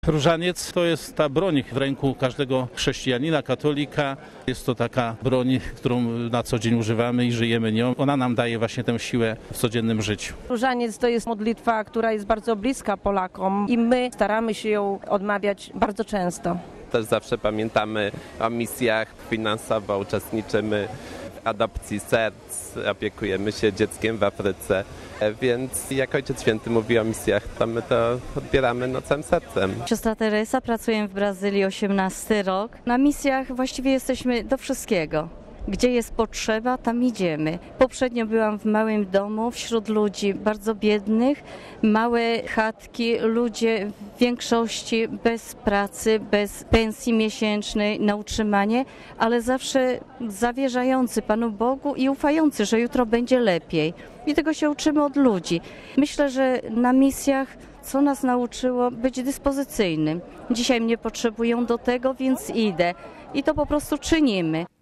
Różaniec to jest ta broń w ręku każdego chrześcijanina, katolika. Jest to taka broń, którą na co dzień używamy i żyjemy nią. Ona nam daje właśnie tę siłę w codziennym życiu. Różaniec to jest modlitwa, która jest bardzo bliska Polakom i my staramy się ją odmawiać bardzo często. Też zawsze pamiętamy o misjach, finansowo uczestniczymy w adopcji serc, opiekujemy się dzieckiem w Afryce, więc jak Ojciec Święty mówi o misjach, to my to odbieramy całym sercem. Siostra Teresa, pracuję w Brazylii 18 rok. Na misjach właściwie jesteśmy do wszystkiego. Gdzie jest potrzeba, tam idziemy. Poprzednio byłam w małym domu wśród ludzi bardzo biednych, małe chatki, ludzie w większości bez pracy, bez pensji miesięcznej na utrzymanie, ale zawsze zawierzający Panu Bogu i ufający, że jutro będzie lepiej. I tego się uczymy od ludzi. Myślę, że na misjach co nas nauczyło być dyspozycyjnym. Dzisiaj mnie potrzebują do tego, więc idę. I to po prostu czynimy.